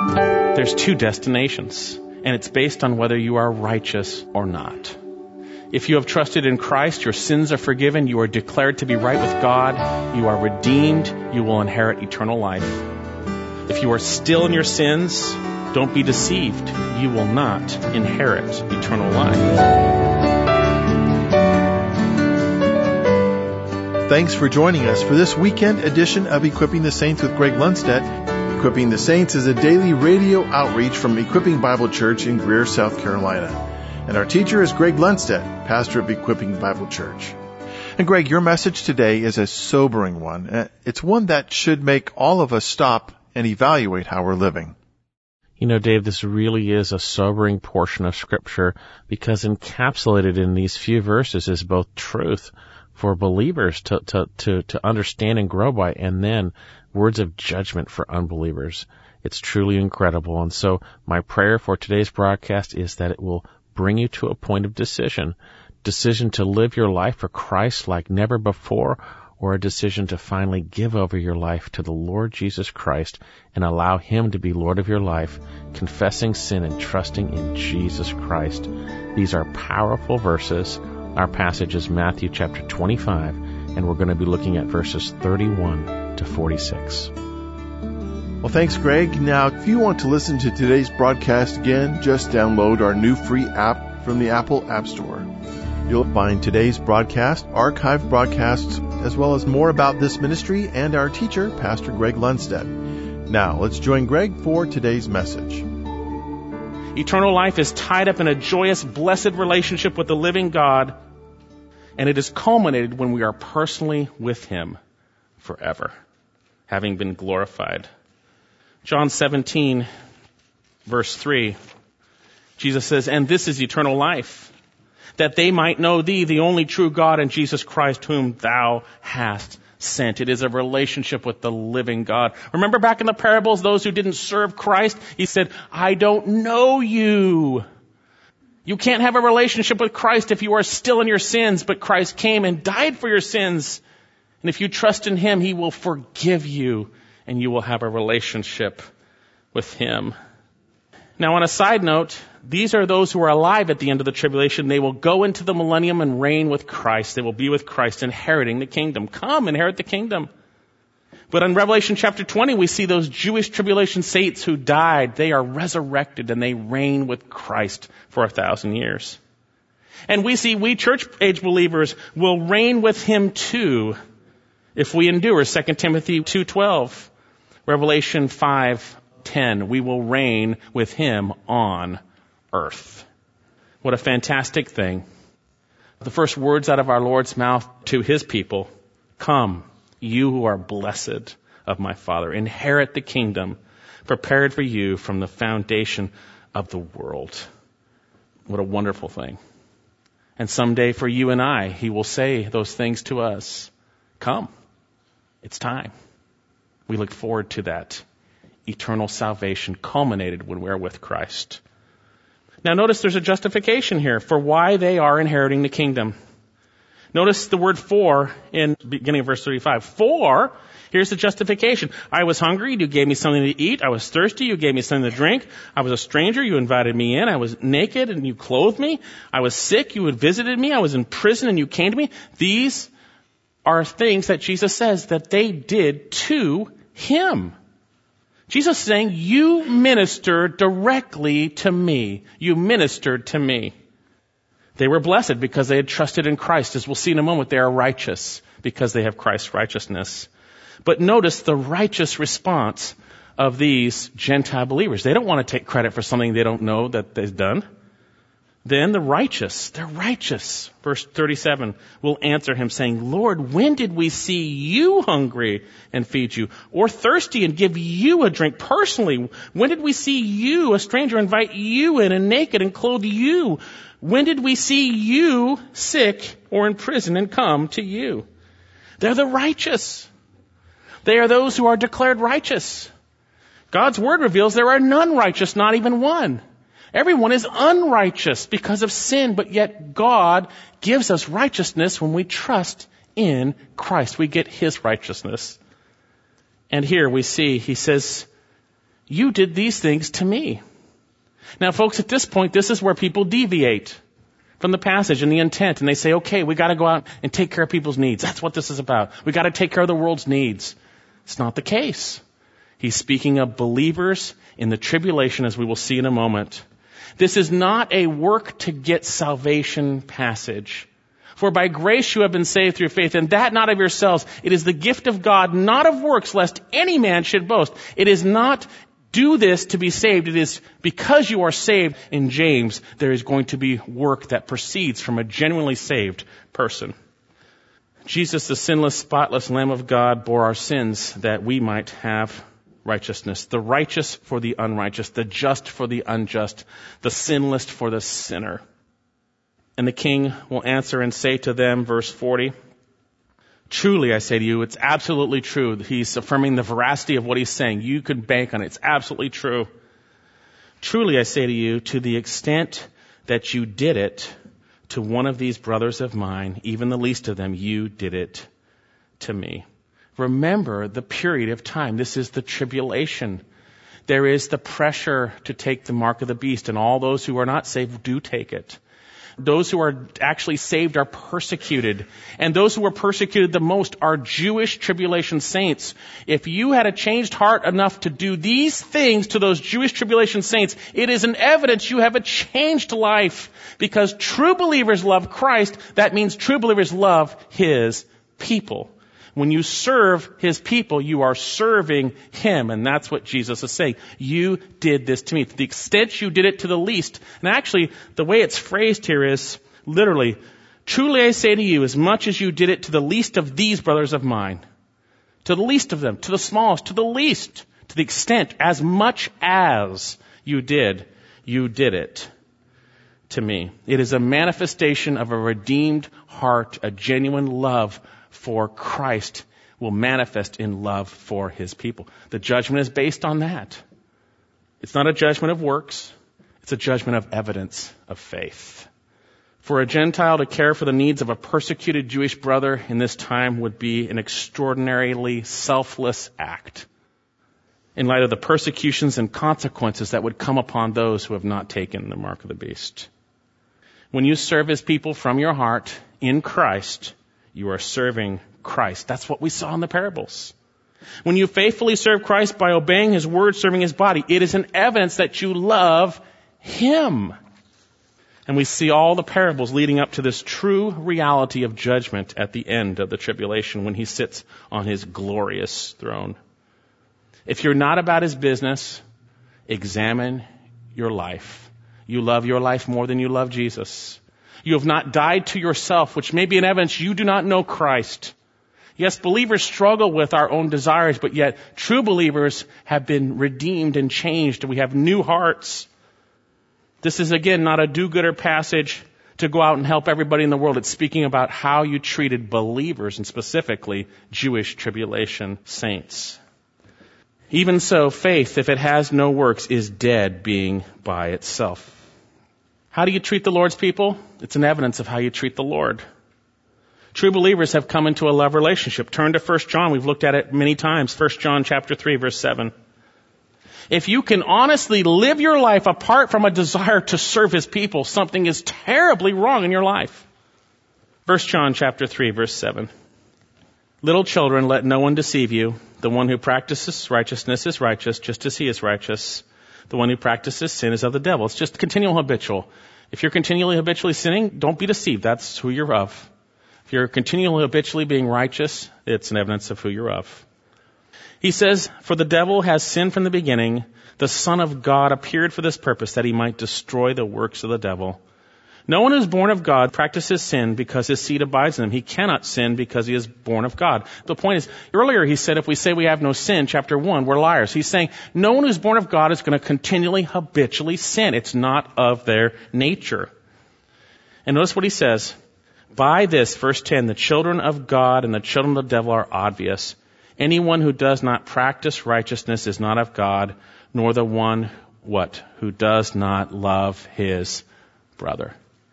There's two destinations, and it's based on whether you are righteous or not. If you have trusted in Christ, your sins are forgiven, you are declared to be right with God, you are redeemed, you will inherit eternal life. If you are still in your sins, don't be deceived. You will not inherit eternal life. Thanks for joining us for this weekend edition of Equipping the Saints with Greg Lundstedt. Equipping the Saints is a daily radio outreach from Equipping Bible Church in Greer, South Carolina. And our teacher is Greg Lundstedt, pastor of Equipping Bible Church. And Greg, your message today is a sobering one. It's one that should make all of us stop and evaluate how we're living. You know, Dave, this really is a sobering portion of Scripture because encapsulated in these few verses is both truth for believers to understand and grow by, and then words of judgment for unbelievers. It's truly incredible. And so my prayer for today's broadcast is that it will bring you to a point of decision to live your life for Christ like never before, or a decision to finally give over your life to the Lord Jesus Christ and allow Him to be Lord of your life, confessing sin and trusting in Jesus Christ. These are powerful verses. Our passage is Matthew chapter 25, and we're going to be looking at verses 31 to 46. Well, thanks, Greg. Now, if you want to listen to today's broadcast again, just download our new free app from the Apple App Store. You'll find today's broadcast, archived broadcasts, as well as more about this ministry and our teacher, Pastor Greg Lundstedt. Now, let's join Greg for today's message. Eternal life is tied up in a joyous, blessed relationship with the living God, and it is culminated when we are personally with Him forever, having been glorified. John 17, verse 3, Jesus says, "And this is eternal life, that they might know Thee, the only true God, and Jesus Christ, whom Thou hast sent." It is a relationship with the living God. Remember back in the parables, those who didn't serve Christ, He said, "I don't know you." You can't have a relationship with Christ if you are still in your sins, but Christ came and died for your sins. And if you trust in Him, He will forgive you, and you will have a relationship with Him. Now, on a side note, these are those who are alive at the end of the tribulation. They will go into the millennium and reign with Christ. They will be with Christ, inheriting the kingdom. Come, inherit the kingdom. But in Revelation chapter 20, we see those Jewish tribulation saints who died. They are resurrected and they reign with Christ for 1,000 years. And we see we church-age believers will reign with Him too if we endure. 2 Timothy 2:12, Revelation 5:10, we will reign with Him on earth. What a fantastic thing. The first words out of our Lord's mouth to His people, "Come, you who are blessed of my Father, inherit the kingdom prepared for you from the foundation of the world." What a wonderful thing. And someday for you and I, He will say those things to us. Come, it's time. We look forward to that eternal salvation culminated when we're with Christ. Now notice there's a justification here for why they are inheriting the kingdom. Notice the word "for" in beginning of verse 35. For, here's the justification. I was hungry, you gave me something to eat. I was thirsty, you gave me something to drink. I was a stranger, you invited me in. I was naked and you clothed me. I was sick, you had visited me. I was in prison and you came to me. These are things that Jesus says that they did to Him. Jesus is saying, you ministered directly to me. You ministered to me. They were blessed because they had trusted in Christ. As we'll see in a moment, they are righteous because they have Christ's righteousness. But notice the righteous response of these Gentile believers. They don't want to take credit for something they don't know that they've done. Then the righteous, they're righteous. Verse 37 will answer him saying, "Lord, when did we see you hungry and feed you, or thirsty and give you a drink personally? When did we see you, a stranger, invite you in, and naked and clothe you? When did we see you sick or in prison and come to you?" They're the righteous. They are those who are declared righteous. God's word reveals there are none righteous, not even one. Everyone is unrighteous because of sin, but yet God gives us righteousness when we trust in Christ. We get His righteousness. And here we see, He says, You did these things to me. Now, folks, at this point, this is where people deviate from the passage and the intent, and they say, okay, we got to go out and take care of people's needs. That's what this is about. We got to take care of the world's needs. It's not the case. He's speaking of believers in the tribulation, as we will see in a moment. This is not a work to get salvation passage. For by grace you have been saved through faith, and that not of yourselves. It is the gift of God, not of works, lest any man should boast. It is not do this to be saved. It is because you are saved. In James, there is going to be work that proceeds from a genuinely saved person. Jesus, the sinless, spotless Lamb of God, bore our sins that we might have righteousness. The righteous for the unrighteous, the just for the unjust, the sinless for the sinner. And the king will answer and say to them, verse 40, truly, I say to you, it's absolutely true. He's affirming the veracity of what he's saying. You can bank on it. It's absolutely true. Truly, I say to you, to the extent that you did it to one of these brothers of mine, even the least of them, you did it to me. Remember the period of time. This is the tribulation. There is the pressure to take the mark of the beast, and all those who are not saved do take it. Those who are actually saved are persecuted. And those who are persecuted the most are Jewish tribulation saints. If you had a changed heart enough to do these things to those Jewish tribulation saints, it is an evidence you have a changed life. Because true believers love Christ, that means true believers love His people. When you serve His people, you are serving Him. And that's what Jesus is saying. You did this to me. To the extent you did it to the least. And actually, the way it's phrased here is literally, truly I say to you, as much as you did it to the least of these brothers of mine. To the least of them. To the smallest. To the least. To the extent. As much as you did it to me. It is a manifestation of a redeemed heart, a genuine love for Christ will manifest in love for His people. The judgment is based on that. It's not a judgment of works. It's a judgment of evidence of faith. For a Gentile to care for the needs of a persecuted Jewish brother in this time would be an extraordinarily selfless act in light of the persecutions and consequences that would come upon those who have not taken the mark of the beast. When you serve His people from your heart in Christ, you are serving Christ. That's what we saw in the parables. When you faithfully serve Christ by obeying His word, serving His body, it is an evidence that you love Him. And we see all the parables leading up to this true reality of judgment at the end of the tribulation when He sits on His glorious throne. If you're not about His business, examine your life. You love your life more than you love Jesus. You have not died to yourself, which may be an evidence you do not know Christ. Yes, believers struggle with our own desires, but yet true believers have been redeemed and changed. We have new hearts. This is, again, not a do-gooder passage to go out and help everybody in the world. It's speaking about how you treated believers, and specifically Jewish tribulation saints. Even so, faith, if it has no works, is dead being by itself. How do you treat the Lord's people? It's an evidence of how you treat the Lord. True believers have come into a love relationship. Turn to 1 John. We've looked at it many times. 1 John chapter 3, verse 7. If you can honestly live your life apart from a desire to serve His people, something is terribly wrong in your life. 1 John chapter 3, verse 7. Little children, let no one deceive you. The one who practices righteousness is righteous, just as he is righteous. The one who practices sin is of the devil. It's just continual habitual. If you're continually habitually sinning, don't be deceived. That's who you're of. If you're continually habitually being righteous, it's an evidence of who you're of. He says, for the devil has sinned from the beginning. The Son of God appeared for this purpose, that He might destroy the works of the devil. No one who is born of God practices sin because his seed abides in him. He cannot sin because he is born of God. The point is, earlier he said if we say we have no sin, chapter 1, we're liars. He's saying no one who is born of God is going to continually, habitually sin. It's not of their nature. And notice what he says. By this, verse 10, the children of God and the children of the devil are obvious. Anyone who does not practice righteousness is not of God, nor the one, what? Who does not love his brother.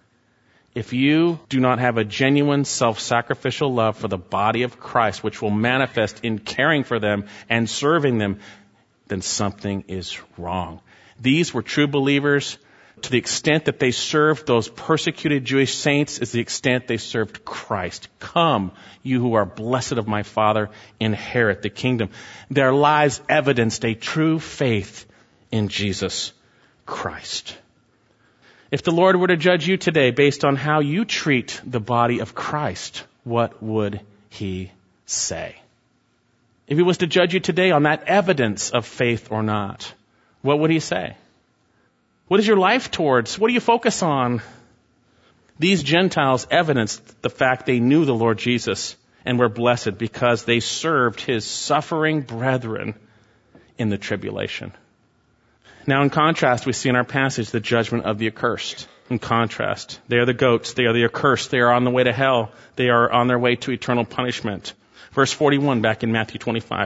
If you do not have a genuine self-sacrificial love for the body of Christ, which will manifest in caring for them and serving them, then something is wrong. These were true believers to the extent that they served those persecuted Jewish saints is the extent they served Christ. Come, you who are blessed of my Father, inherit the kingdom. Their lives evidenced a true faith in Jesus Christ. If the Lord were to judge you today based on how you treat the body of Christ, what would he say? If he was to judge you today on that evidence of faith or not, what would he say? What is your life towards? What do you focus on? These Gentiles evidenced the fact they knew the Lord Jesus and were blessed because they served his suffering brethren in the tribulation. Now, in contrast, we see in our passage the judgment of the accursed. In contrast, they are the goats. They are the accursed. They are on the way to hell. They are on their way to eternal punishment. Verse 41 back in Matthew 25.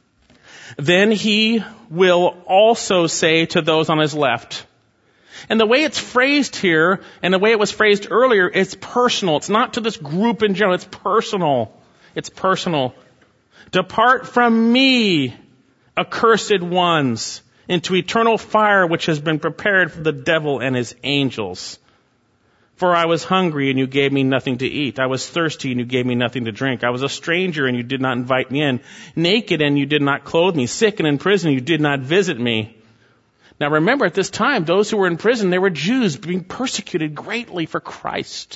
Then he will also say to those on his left. And the way it's phrased here, and the way it was phrased earlier, it's personal. It's not to this group in general. It's personal. It's personal. Depart from me, accursed ones, into eternal fire which has been prepared for the devil and his angels. For I was hungry, and you gave me nothing to eat. I was thirsty, and you gave me nothing to drink. I was a stranger, and you did not invite me in. Naked, and you did not clothe me. Sick and in prison, you did not visit me. Now remember, at this time, those who were in prison, they were Jews being persecuted greatly for Christ.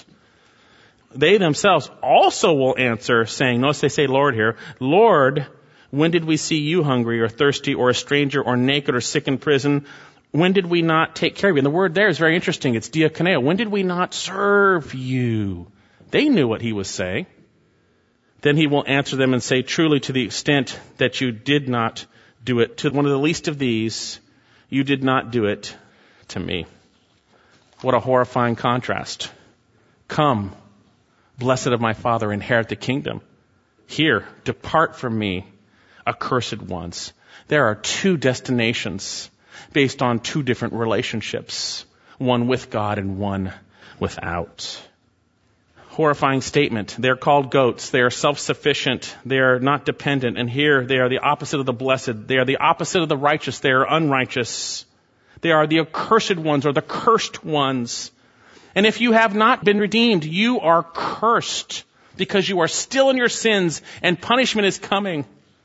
They themselves also will answer, saying, notice they say Lord here, Lord, when did we see you hungry or thirsty or a stranger or naked or sick in prison? When did we not take care of you? And the word there is very interesting. It's diakoneo. When did we not serve you? They knew what he was saying. Then he will answer them and say, truly, to the extent that you did not do it to one of the least of these, you did not do it to me. What a horrifying contrast. Come, blessed of my Father, inherit the kingdom. Here, depart from me, accursed ones. There are two destinations based on two different relationships, one with God and one without. Horrifying statement. They're called goats. They are self-sufficient. They are not dependent. And here they are the opposite of the blessed. They are the opposite of the righteous. They are unrighteous. They are the accursed ones or the cursed ones. And if you have not been redeemed, you are cursed because you are still in your sins and punishment is coming.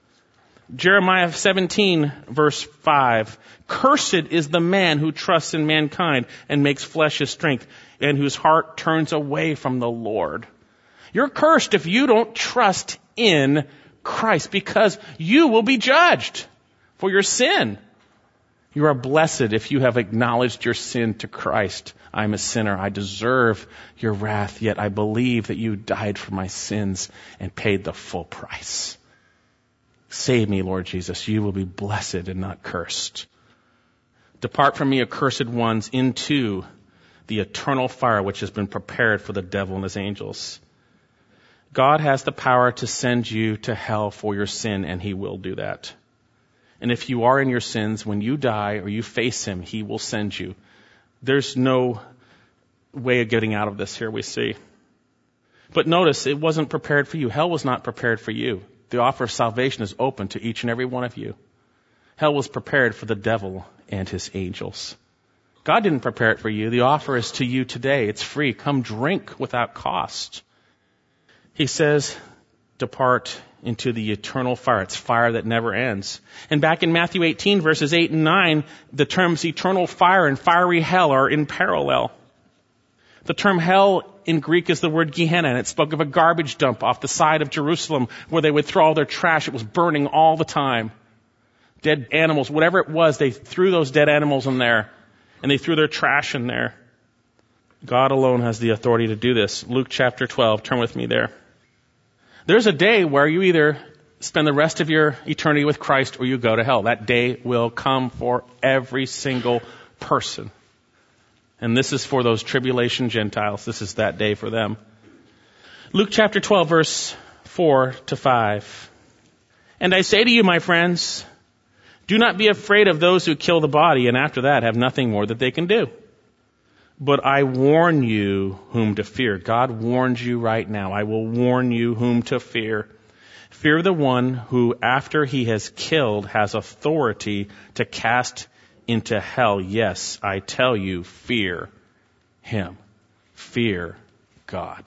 Jeremiah 17, verse 5. Cursed is the man who trusts in mankind and makes flesh his strength, and whose heart turns away from the Lord. You're cursed if you don't trust in Christ, because you will be judged for your sin. You are blessed if you have acknowledged your sin to Christ. I'm a sinner. I deserve your wrath, yet I believe that you died for my sins and paid the full price. Save me, Lord Jesus. You will be blessed and not cursed. Depart from me, accursed ones, into the eternal fire which has been prepared for the devil and his angels. God has the power to send you to hell for your sin, and he will do that. And if you are in your sins, when you die or you face him, he will send you. There's no way of getting out of this here, we see. But notice, it wasn't prepared for you. Hell was not prepared for you. The offer of salvation is open to each and every one of you. Hell was prepared for the devil and his angels. God didn't prepare it for you. The offer is to you today. It's free. Come drink without cost. He says, depart into the eternal fire. It's fire that never ends. And back in Matthew 18, verses 8 and 9, the terms eternal fire and fiery hell are in parallel. The term hell in Greek is the word Gehenna, and it spoke of a garbage dump off the side of Jerusalem where they would throw all their trash. It was burning all the time. Dead animals, whatever it was, they threw those dead animals in there, and they threw their trash in there. God alone has the authority to do this. Luke chapter 12, turn with me there. There's a day where you either spend the rest of your eternity with Christ or you go to hell. That day will come for every single person. And this is for those tribulation Gentiles. This is that day for them. Luke chapter 12, verse 4 to 5. And I say to you, my friends, do not be afraid of those who kill the body, and after that have nothing more that they can do. But I warn you whom to fear. God warns you right now. I will warn you whom to fear. Fear the one who, after he has killed, has authority to cast into hell. Yes, I tell you, fear him. Fear God.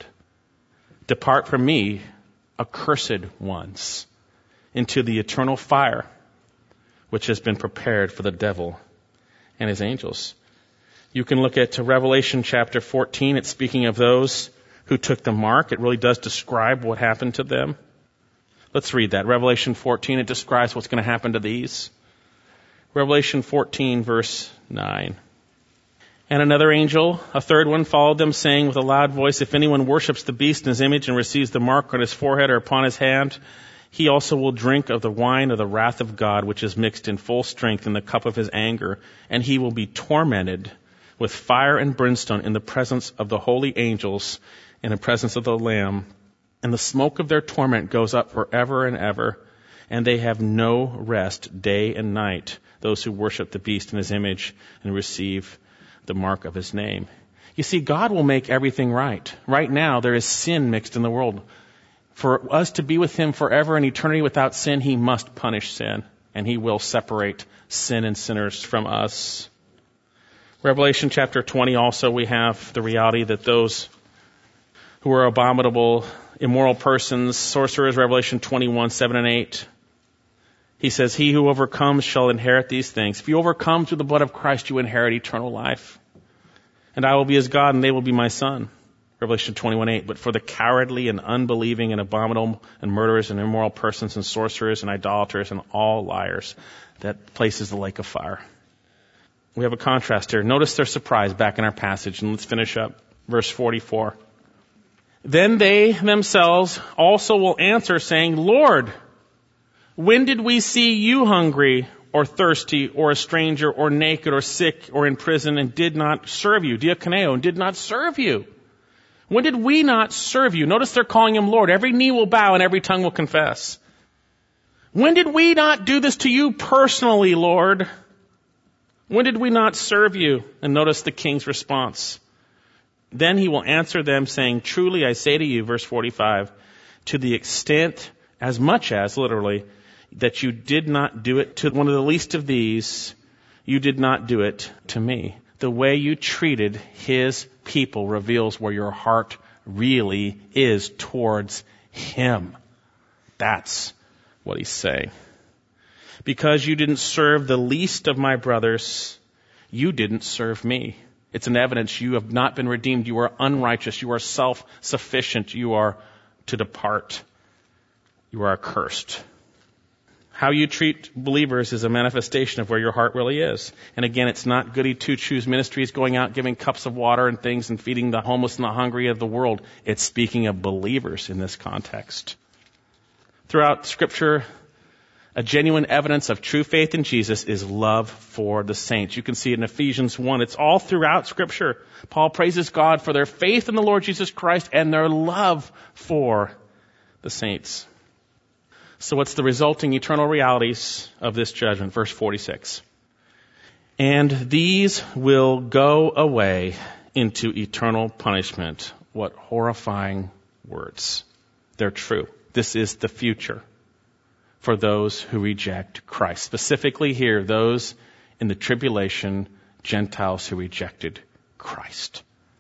Depart from me, accursed ones, into the eternal fire, which has been prepared for the devil and his angels. You can look at Revelation chapter 14. It's speaking of those who took the mark. It really does describe what happened to them. Let's read that. Revelation 14, it describes what's going to happen to these. Revelation 14, verse 9. And another angel, a third one, followed them, saying with a loud voice, if anyone worships the beast in his image and receives the mark on his forehead or upon his hand, he also will drink of the wine of the wrath of God, which is mixed in full strength in the cup of his anger, and he will be tormented with fire and brimstone in the presence of the holy angels, in the presence of the Lamb. And the smoke of their torment goes up forever and ever, and they have no rest day and night, those who worship the beast in his image and receive the mark of his name. You see, God will make everything right. Right now, there is sin mixed in the world. For us to be with him forever in eternity without sin, he must punish sin, and he will separate sin and sinners from us. Revelation chapter 20 also, we have the reality that those who are abominable, immoral persons, sorcerers, Revelation 21, 7 and 8. He says, he who overcomes shall inherit these things. If you overcome through the blood of Christ, you inherit eternal life. And I will be his God, and they will be my son. Revelation 21, 8. But for the cowardly and unbelieving and abominable and murderers and immoral persons and sorcerers and idolaters and all liars, that place is the lake of fire. We have a contrast here. Notice their surprise back in our passage, and let's finish up. Verse 44. Then they themselves also will answer, saying, Lord, when did we see you hungry or thirsty or a stranger or naked or sick or in prison and did not serve you? Diakoneo, and did not serve you. When did we not serve you? Notice they're calling him Lord. Every knee will bow and every tongue will confess. When did we not do this to you personally, Lord? When did we not serve you? And notice the king's response. Then he will answer them saying, truly I say to you, verse 45, to the extent, as much as, literally, that you did not do it to one of the least of these, you did not do it to me. The way you treated his people reveals where your heart really is towards him. That's what he's saying. Because you didn't serve the least of my brothers, you didn't serve me. It's an evidence you have not been redeemed. You are unrighteous. You are self-sufficient. You are to depart. You are accursed. How you treat believers is a manifestation of where your heart really is. And again, it's not goody two-shoes ministries going out giving cups of water and things and feeding the homeless and the hungry of the world. It's speaking of believers in this context. Throughout Scripture, a genuine evidence of true faith in Jesus is love for the saints. You can see it in Ephesians 1. It's all throughout Scripture. Paul praises God for their faith in the Lord Jesus Christ and their love for the saints. So what's the resulting eternal realities of this judgment? Verse 46. And these will go away into eternal punishment. What horrifying words. They're true. This is the future for those who reject Christ. Specifically here, those in the tribulation, Gentiles who rejected Christ.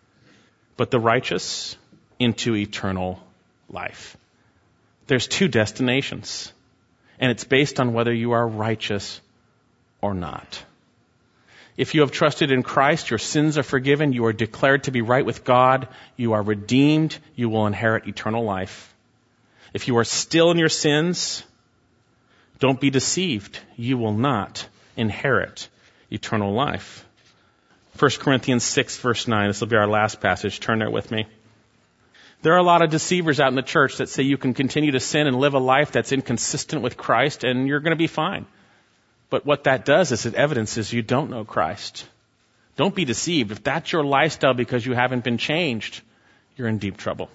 But the righteous into eternal life. There's two destinations, and it's based on whether you are righteous or not. If you have trusted in Christ, your sins are forgiven, you are declared to be right with God, you are redeemed, you will inherit eternal life. If you are still in your sins, don't be deceived. You will not inherit eternal life. 1 Corinthians 6, verse 9. This will be our last passage. Turn there with me. There are a lot of deceivers out in the church that say you can continue to sin and live a life that's inconsistent with Christ and you're going to be fine. But what that does is it evidences you don't know Christ. Don't be deceived. If that's your lifestyle because you haven't been changed, you're in deep trouble.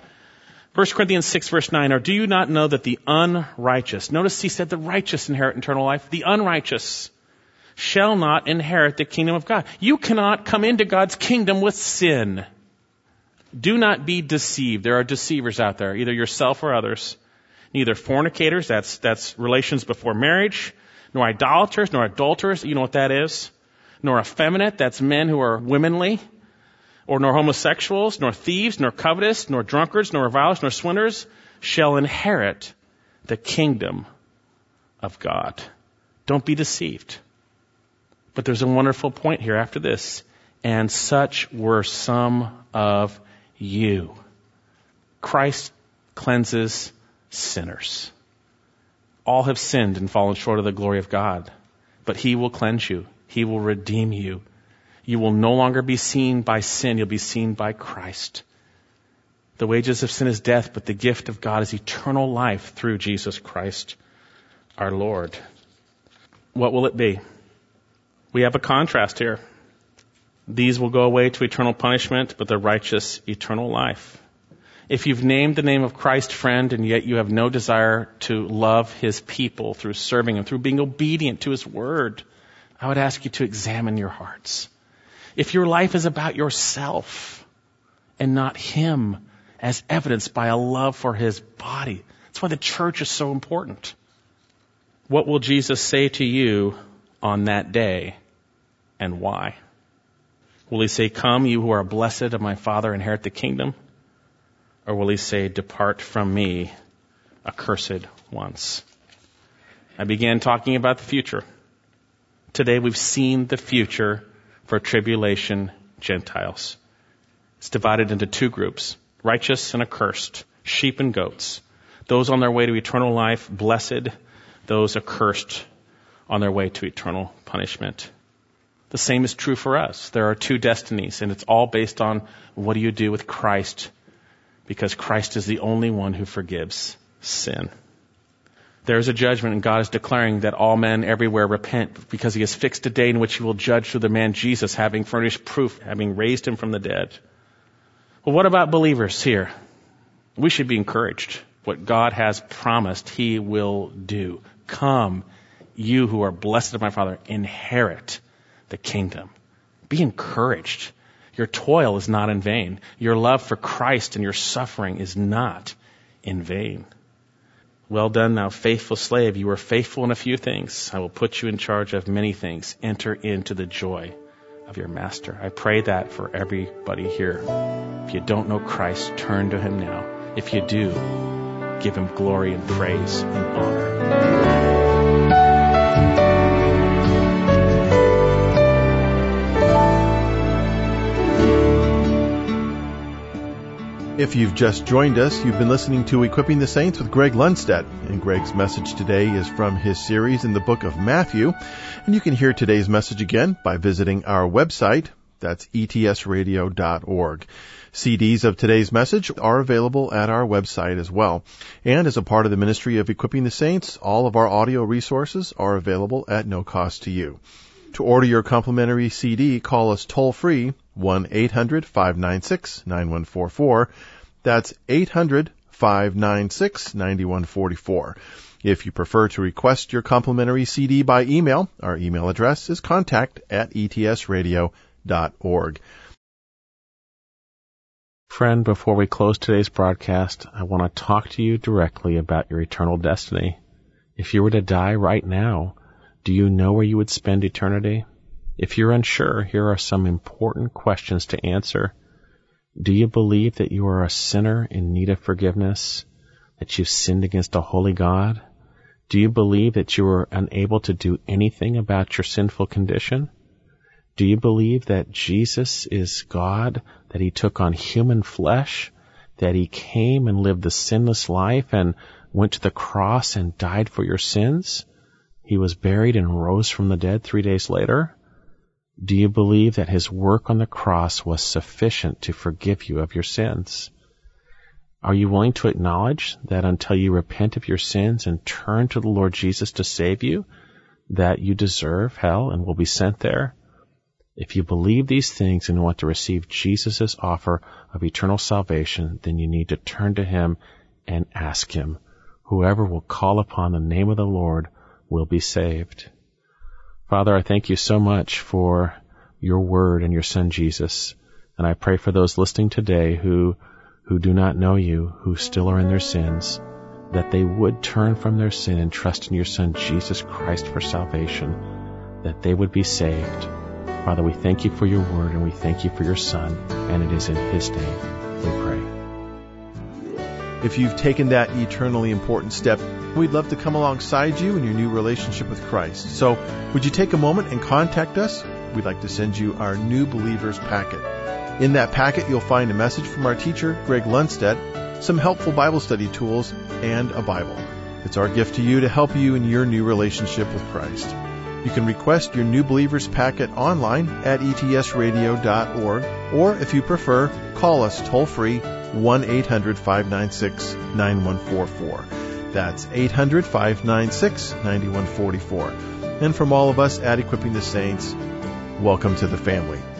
1 Corinthians 6, verse 9, or do you not know that the unrighteous, notice he said the righteous inherit eternal life, the unrighteous shall not inherit the kingdom of God. You cannot come into God's kingdom with sin. Do not be deceived. There are deceivers out there, either yourself or others. neither fornicators, that's relations before marriage, nor idolaters, nor adulterers, you know what that is, nor effeminate, that's men who are womanly, or nor homosexuals, nor thieves, nor covetous, nor drunkards, nor revilers, nor swindlers shall inherit the kingdom of God. Don't be deceived. But there's a wonderful point here after this. And such were some of you. Christ cleanses sinners. All have sinned and fallen short of the glory of God. But He will cleanse you. He will redeem you. You will no longer be seen by sin. You'll be seen by Christ. The wages of sin is death, but the gift of God is eternal life through Jesus Christ, our Lord. What will it be? We have a contrast here. These will go away to eternal punishment, but the righteous, eternal life. If you've named the name of Christ, friend, and yet you have no desire to love His people through serving Him, through being obedient to His word, I would ask you to examine your hearts. If your life is about yourself and not Him, as evidenced by a love for His body, that's why the church is so important. What will Jesus say to you on that day, and why? Will He say, "Come, you who are blessed of my Father, inherit the kingdom"? Or will He say, "Depart from me, accursed ones"? I began talking about the future. Today we've seen the future for tribulation Gentiles. It's divided into two groups, righteous and accursed, sheep and goats. Those on their way to eternal life, blessed. Those accursed on their way to eternal punishment. The same is true for us. There are two destinies, and it's all based on what do you do with Christ, because Christ is the only one who forgives sin. There is a judgment, and God is declaring that all men everywhere repent, because He has fixed a day in which He will judge through the man Jesus, having furnished proof, having raised Him from the dead. Well, what about believers here? We should be encouraged. What God has promised, He will do. Come, you who are blessed of my Father, inherit the kingdom. Be encouraged. Your toil is not in vain. Your love for Christ and your suffering is not in vain. Well done, thou faithful slave. You were faithful in a few things. I will put you in charge of many things. Enter into the joy of your master. I pray that for everybody here. If you don't know Christ, turn to Him now. If you do, give Him glory and praise and honor. If you've just joined us, you've been listening to Equipping the Saints with Greg Lundstedt. And Greg's message today is from his series in the book of Matthew. And you can hear today's message again by visiting our website. That's etsradio.org. CDs of today's message are available at our website as well. And as a part of the ministry of Equipping the Saints, all of our audio resources are available at no cost to you. To order your complimentary CD, call us toll-free, 1-800-596-9144. That's 800-596-9144. If you prefer to request your complimentary CD by email, our email address is contact@etsradio.org. Friend, before we close today's broadcast, I want to talk to you directly about your eternal destiny. If you were to die right now, do you know where you would spend eternity? If you're unsure, here are some important questions to answer. Do you believe that you are a sinner in need of forgiveness, that you've sinned against a holy God? Do you believe that you are unable to do anything about your sinful condition? Do you believe that Jesus is God, that He took on human flesh, that He came and lived the sinless life and went to the cross and died for your sins? He was buried and rose from the dead 3 days later? Do you believe that His work on the cross was sufficient to forgive you of your sins? Are you willing to acknowledge that until you repent of your sins and turn to the Lord Jesus to save you, that you deserve hell and will be sent there? If you believe these things and want to receive Jesus' offer of eternal salvation, then you need to turn to Him and ask Him. Whoever will call upon the name of the Lord will be saved. Father, I thank you so much for your word and your Son Jesus. And I pray for those listening today who do not know you, who still are in their sins, that they would turn from their sin and trust in your Son, Jesus Christ, for salvation, that they would be saved. Father, we thank you for your word, and we thank you for your Son, and it is in his name we pray. If you've taken that eternally important step, we'd love to come alongside you in your new relationship with Christ. So would you take a moment and contact us? We'd like to send you our New Believers packet. In that packet, you'll find a message from our teacher, Greg Lundstedt, some helpful Bible study tools, and a Bible. It's our gift to you to help you in your new relationship with Christ. You can request your New Believers packet online at etsradio.org, or if you prefer, call us toll-free 1-800-596-9144. That's 800-596-9144. And from all of us at Equipping the Saints, welcome to the family.